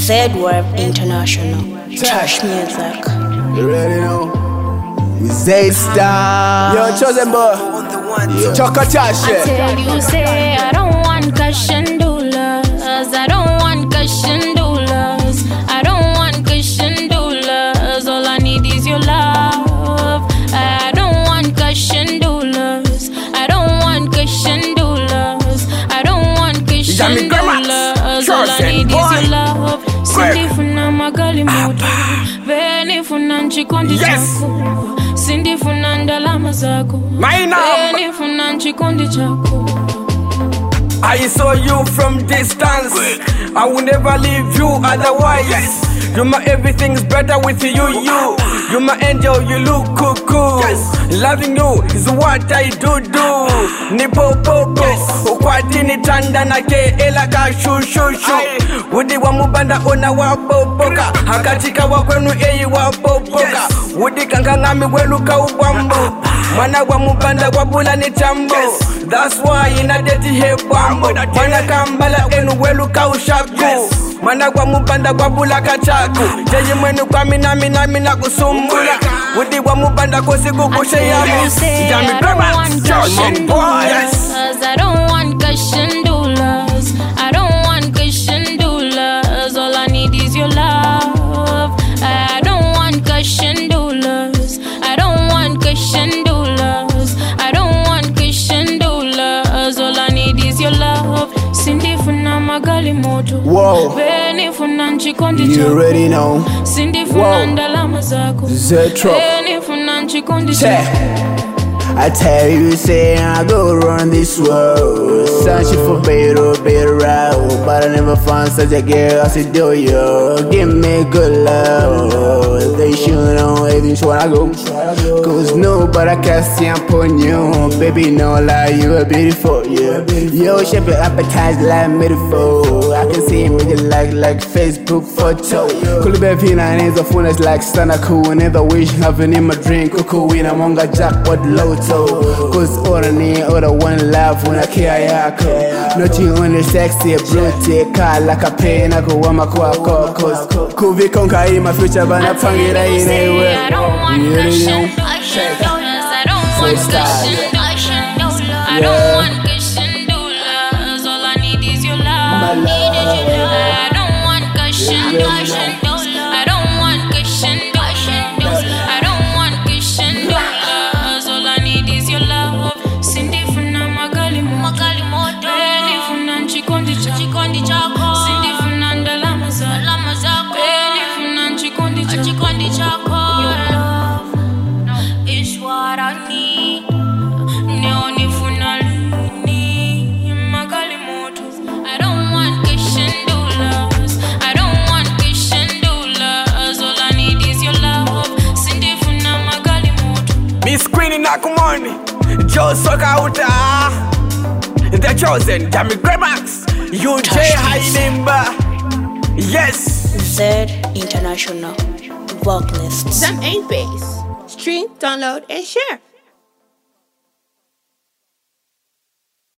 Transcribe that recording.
Z-Web International. Trash music. You ready now? We Z-Star. Yo, chosen boy. Choco Chash. I tell you, say I don't want cash and dollars. I don't want cash and dollars. I don't want cash and dollars. All I need is your love. I don't want cash and dollars. I don't want cash and dollars. I don't want cash and dollars. All I need is your love. Sindi funa magali moto. Veni funa nchikondi chako. Sindi funa ndalama zako. Veni funa nchikondi chako. I saw you from distance. I will never leave you otherwise. You're my everything's better with you. You're my angel, you look cool. Loving you is what I do. Nipo popo, ukwatini tanda na ke elaka shushu. Wudi wa mubanda ona wapopoka. Hakatika wakwenu eyi wapopoka. Wudi kangangami welu kaubambo. Mwana wa mubanda wabula ni chambo. That's why ina deti hebambo. Mwana kambala enu welu kaushaku. Mwana kwa mubanda kwa bula kachaku. Jeji mwenu kwa minami na kusumbula. Wudi wa mubanda kosi kukushe yamu. I don't want cash and dollars. I don't want cash and dollars. All I need is your love. I don't want cash and dollars. I don't want cash and dollars. I don't want cash and dollars. All I need is your love. Sindi funa magali moto. Whoa. Veni funa nchikondi chako. You already know. Sindi funa ndalama zako. Z-Trop. Veni funa nchikondi chako. I tell you, say I go run this world, searching for better out, but I never found such a girl as you do. You give me good love. They should know everything where I go, cause nobody can see upon you. Baby, no lie, you are beautiful. Yeah. Yo, shape your appetite like metaphor. I can see me like Facebook photo. Cool baby, I need the phone is like Santa cool. Never wish having in my drink. Cuckoo in a manga jackpot low. Cause all I need, all I want love when I care yako. Nothing only sexy, beauty, car like a pain. I go on my car, cause Kuvi Konka in my future, but I'm finding it anywhere. I don't want cash and dollars. I don't want cash and dollars. I don't want cash and dollars. All I need is your love. I don't want cash and dollars. I don't want cash and dollars. I don't want cash and dollars. All I need is your love. Sindi funa magali moto. Veni funa nchikondi chako. Sindi funa ndalama zako. Veni funa nchikondi chako. Your love is what I need. Neoni funa lini magali moto. I don't want cash and dollars. I don't want cash and dollars. All I need is your love. Sindi funa magali moto. Miss Queenie Nakumoni, Joe Soka Uta, The Chosen, Jamie Gremax, UJ Hailimba. Yes. Z International. Vocalists. Them ain't bass. Stream, download, and share.